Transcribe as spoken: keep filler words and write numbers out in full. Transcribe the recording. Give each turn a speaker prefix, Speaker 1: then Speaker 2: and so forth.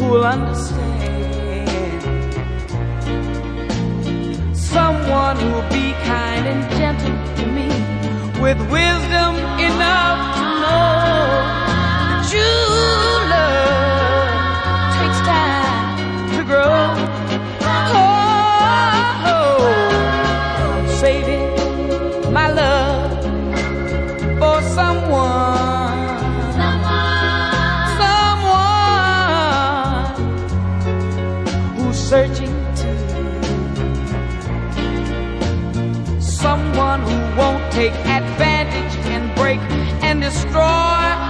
Speaker 1: who'll understand. Someone who'll be kind and gentle to me, with wisdom enough to know that true love takes time to grow. Oh, oh, I'm saving my love for someone, someone, someone who's searching too, someone who won't take advantage and break and destroy